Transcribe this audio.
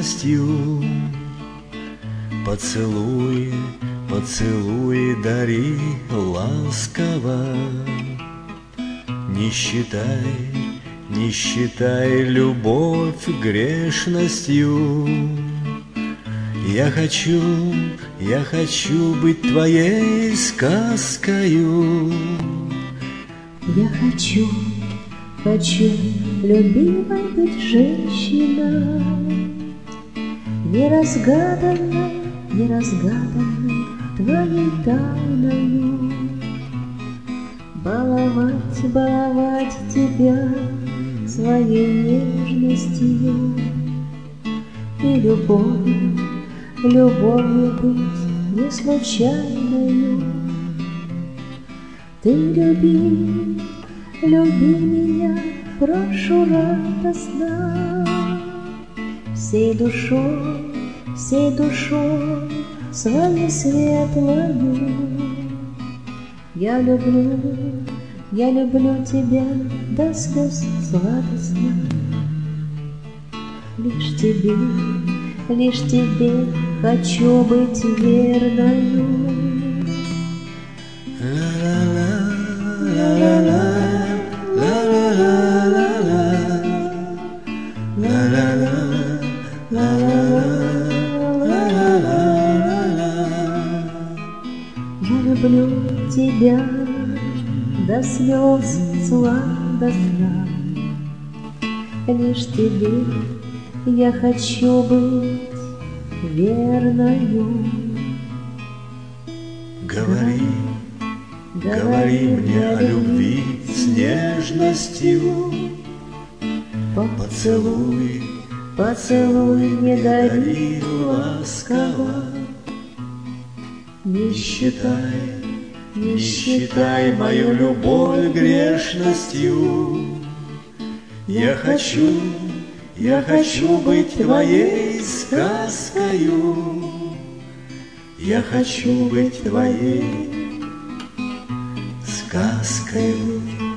нежностью. Поцелуи, поцелуи дари ласково. Не считай, не считай любовь грешностью. Я хочу быть твоей сказкою. Я хочу, любимой быть женщиной, неразгаданной твоей тайною. Баловать тебя своей нежностью и любовью быть не случайною. Ты люби меня, прошу радостно, всей душой своей светлою. Я люблю тебя до слез сладостно. Лишь тебе хочу быть верною. Я люблю тебя до слез сладостно. Лишь тебе я хочу быть верною. Говори мне о любви с нежностью. Поцелуй не дари ласково. Не считай мою любовь грешностью. Я хочу быть твоей сказкою. Я хочу быть твоей сказкою.